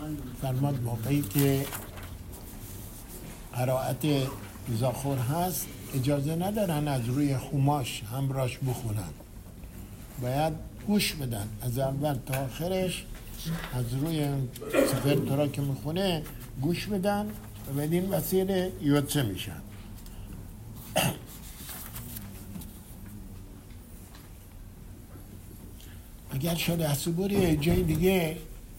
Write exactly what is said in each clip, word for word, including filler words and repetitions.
فرماد موقعی که قرائت زاخور هست اجازه ندارن از روی خماش همراش بخونن، باید گوش بدن از اول تا آخرش، از روی سفر تورا که میخونه گوش بدن و بدین وسیله یوتسه میشن. اگر شده حسوبوری جای دیگه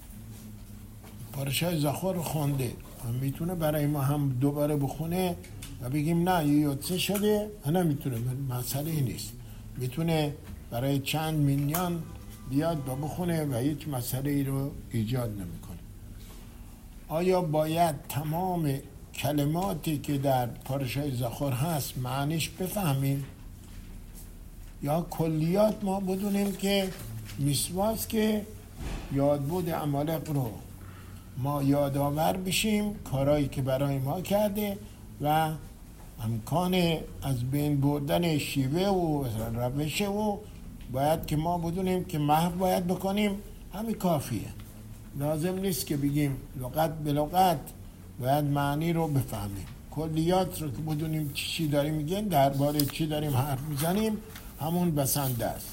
پارشای زاخور رو خونده میتونه برای ما هم دوباره بخونه و بگیم نه یوتسه شده، نه میتونه، مسئله نیست، میتونه برای چند مینیان بیاد با بخونه و هیچ مسئله ای رو ایجاد نمیکنه. آیا باید تمام کلماتی که در پارشای زاخور هست معنیش بفهمیم یا کلیات ما بدونیم که میسواس که یادبود عمالق رو ما یادآور بشیم کارهایی که برای ما کرده و امکان از بین بردن شیوه و روشه و باید که ما بدونیم که محو باید بکنیم، همین کافیه. لازم نیست که بگیم لغت به لغت، باید معنی رو بفهمیم، کلیات رو که بدونیم چی داریم میگن، درباره چی داریم حرف میزنیم، همون بسنده است.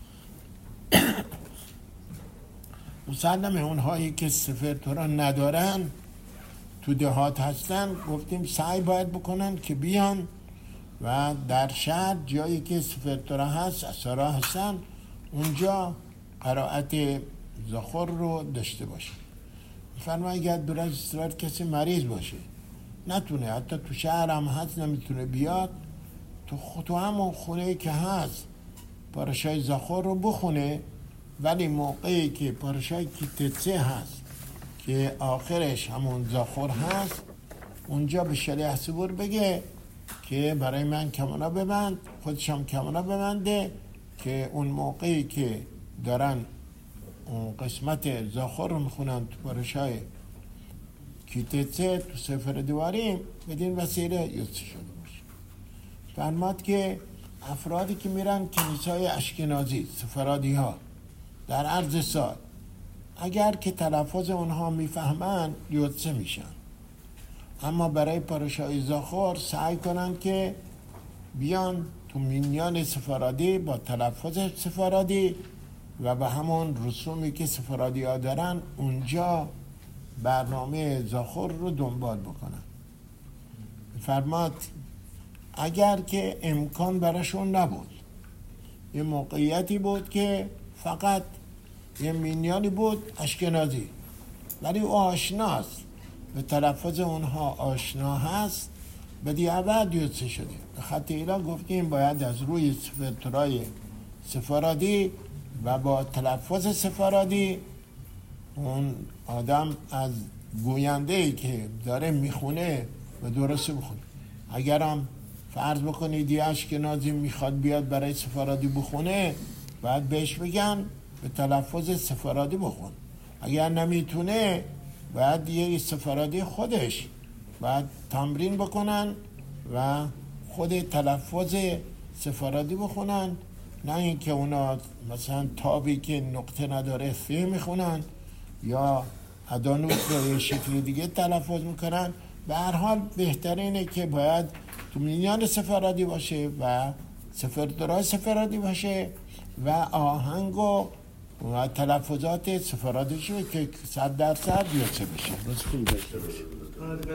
مسلمه اونهایی که سفر تورا ندارن تو دهات هستن، گفتیم سعی باید بکنن که بیان و در شهر جایی که سفر تورا هست اسارا هستن اونجا قرائت زاخور رو داشته باشه. فرما اگر برای سفر کسی مریض باشه نتونه، حتی تو شهر هم هست نمیتونه بیاد، تو تو همون خونه که هست پارشای زاخور رو بخونه، ولی موقعی که پارشای کیتتسه هست که آخرش همون زاخور هست اونجا به شلیح صبور بگه که برای من کمانا ببند، خودش هم کمانا ببنده که اون موقعی که دارن اون قسمت زاخور رو میخونن تو پارشای کیتتسه تو سفر دواریم بدین وسیله یوتسه شده باشه. فرماد که افرادی که میرن کنیسای اشکنازی سفرادی ها در عرض سال اگر که تلفظ اونها میفهمن یوتسه میشن، اما برای پارشای زاخور سعی کنن که بیان تو مینیان سفرادی با تلفظ سفرادی و به همون رسومی که سفرادی ها دارن اونجا برنامه زاخور رو دنبال بکنن. فرماد اگر که امکان براشون نبود، یه موقعیتی بود که فقط یه مینیانی بود اشکنازی ولی او آشناست، به تلفظ اونها آشنا هست، به دیابد یوتسه شده. به خاطر اینا گفتیم باید از روی سفر تورای سفرادی و با تلفظ سفرادی اون آدم از گوینده‌ای که داره میخونه و درست بخونه. اگرم فرض بکنید یه اشکنازی میخواد بیاد برای سفرادی بخونه، باید بهش بگن به تلفظ سفرادی بخون. اگر نمیتونه باید یه سفرادی خودش باید تمرین بکنن و خود تلفظ سفرادی بخونن، نه اینکه اونا مثلا تابی که نقطه نداره فی میخونن یا ادانوت رو یه شکل دیگه تلفظ میکنن. به هر حال بهترینه که باید تو مینیان سفرادی باشه و سفر تورای سفرادی باشه و آهنگ و تلفظات سفرادی شو که صد درصد یوتسه بشه.